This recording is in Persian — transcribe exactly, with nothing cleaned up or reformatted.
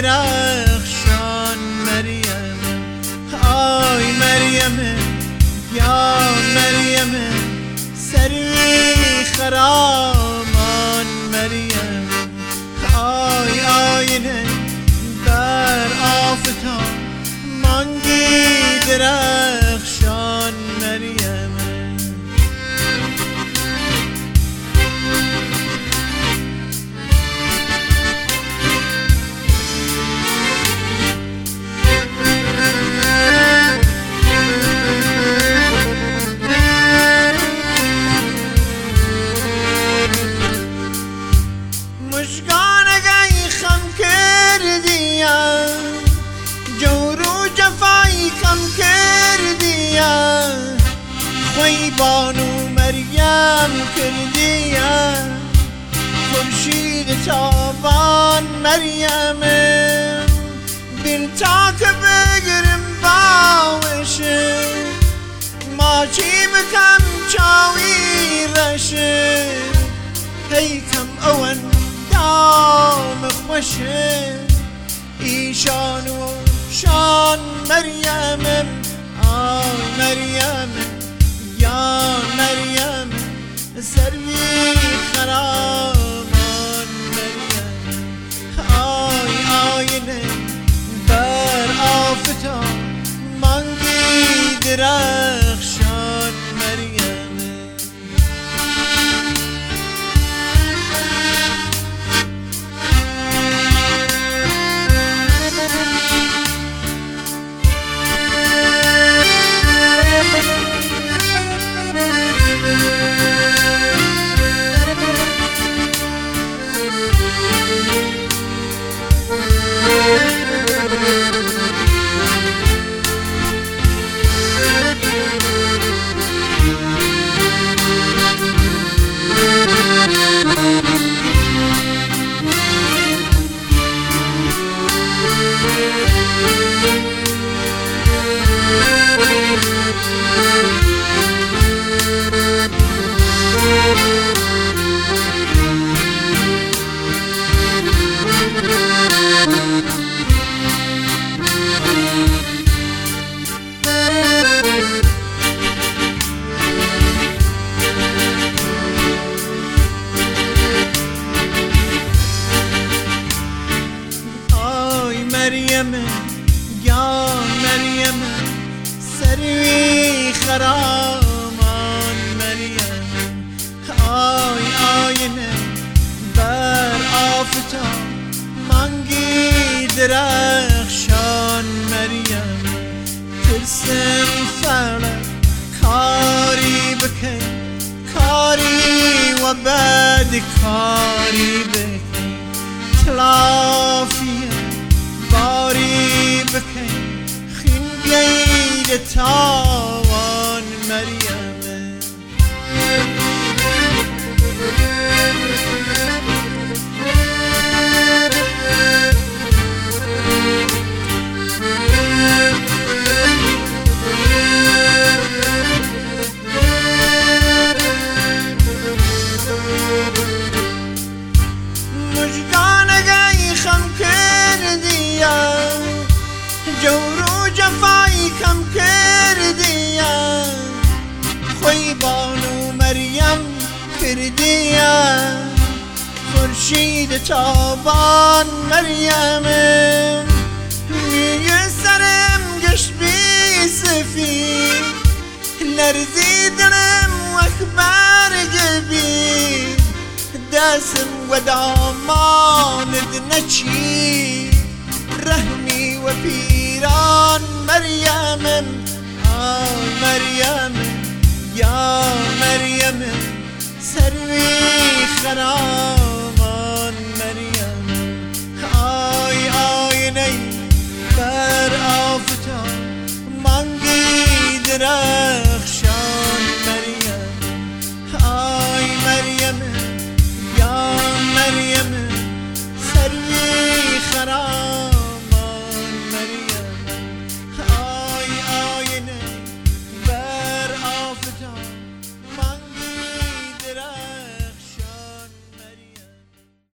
درخشان مریم آی مریم یا مریم سروی خرامان مریم آی آینه بر آفتاب مانگی درخشان مریم مشگانگی خم کردیم جور و جفایی کم کردیم خوی بانو مریم کردیم خورشید تابان مریم بل تا که بگرم باوشه ما چی بکم چاوی رشه هی کم اون دام خوشه ایشان و شان مریم آی مریم یا مریم سروی خرامان مریم آی آینه بر آفتاب مانگی درخشان مریم مریم یا مریم سروی خرامان مریم آی آینه بر آفتاب مانگی درخشان مریم ترسم فلک کاری بکن کاری و بد کاری بکن تلافیه باری بکن خین بیاید تاوان مریم مشگانگی خم کردیم جور و جفایی کم کردیم خوی بانو مریم کردیم خورشید تابان مریم میگه سرم گشت بی سفید لرزی دلم وکبر گبی دستم و داماند نچی رهنی و پیران مریم آی مریم یا مریم سروی خرامان مریم آی آینه بر آفتاب مانگی درخشان